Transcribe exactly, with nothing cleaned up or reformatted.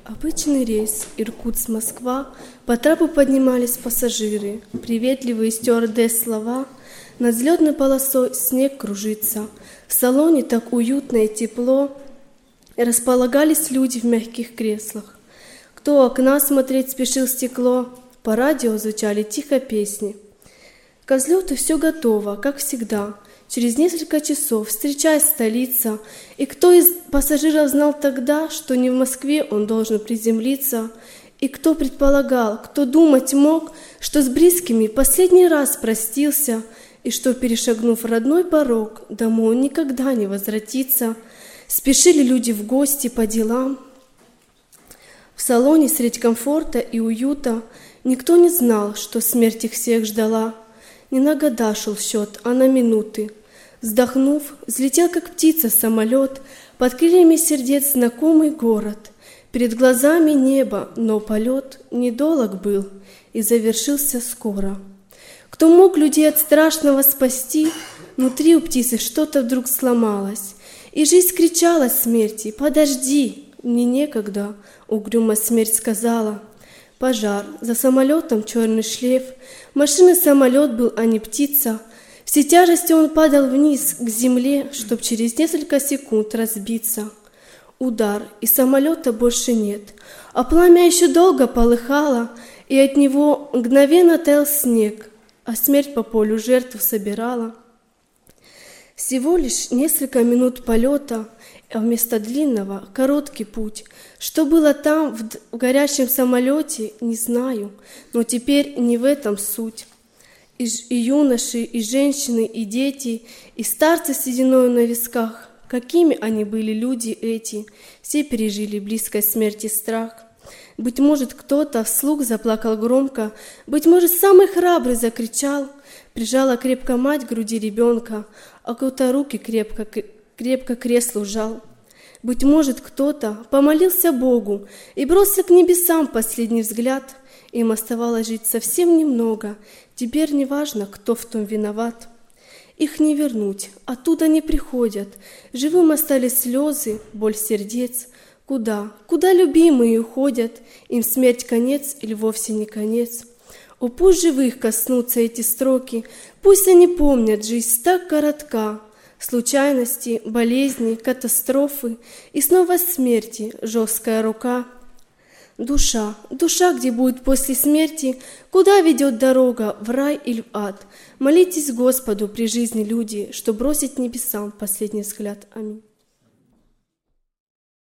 Обычный рейс Иркутск-Москва. По трапу поднимались пассажиры. Приветливые стюардесс слова. Над взлетной полосой снег кружится. В салоне так уютно и тепло. Располагались люди в мягких креслах. Кто у окна смотреть спешил в стекло. По радио звучали тихо песни. Ко взлету все готово, как всегда. Через несколько часов встречает столица, и кто из пассажиров знал тогда, что не в Москве он должен приземлиться, и кто предполагал, кто думать мог, что с близкими последний раз простился, и что, перешагнув родной порог, домой он никогда не возвратится. Спешили люди в гости по делам. В салоне средь комфорта и уюта никто не знал, что смерть их всех ждала. Не на года шел счет, а на минуты. Вздохнув, взлетел, как птица, самолет, под крыльями сердец знакомый город. Перед глазами небо, но полет недолг был и завершился скоро. Кто мог людей от страшного спасти, внутри у птицы что-то вдруг сломалось, и жизнь кричала смерти: «Подожди, мне некогда», — угрюмо смерть сказала. Пожар, за самолетом черный шлейф, машины самолет был, а не птица. Всей тяжестью он падал вниз, к земле, чтоб через несколько секунд разбиться. Удар, и самолета больше нет, а пламя еще долго полыхало, и от него мгновенно таял снег, а смерть по полю жертву собирала. Всего лишь несколько минут полета, а вместо длинного короткий путь. Что было там, в, в горящем самолете, не знаю, но теперь не в этом суть. И, и юноши, и женщины, и дети, и старцы с сединою на висках, какими они были люди эти, все пережили близкой смерти страх. Быть может, кто-то вслух заплакал громко, быть может, самый храбрый закричал, прижала крепко мать к груди ребенка, а кто-то руки крепко крепко к креслу жал. Быть может, кто-то помолился Богу и бросил к небесам последний взгляд. Им оставалось жить совсем немного, теперь не важно, кто в том виноват. Их не вернуть, оттуда не приходят, живым остались слезы, боль сердец. Куда, куда любимые уходят, им смерть конец или вовсе не конец. О, пусть живых коснутся эти строки, пусть они помнят, жизнь так коротка. Случайности, болезни, катастрофы и снова смерти, жесткая рука. Душа, душа, где будет после смерти, куда ведет дорога, в рай или в ад? Молитесь Господу при жизни, люди, что бросить небесам последний взгляд. Аминь.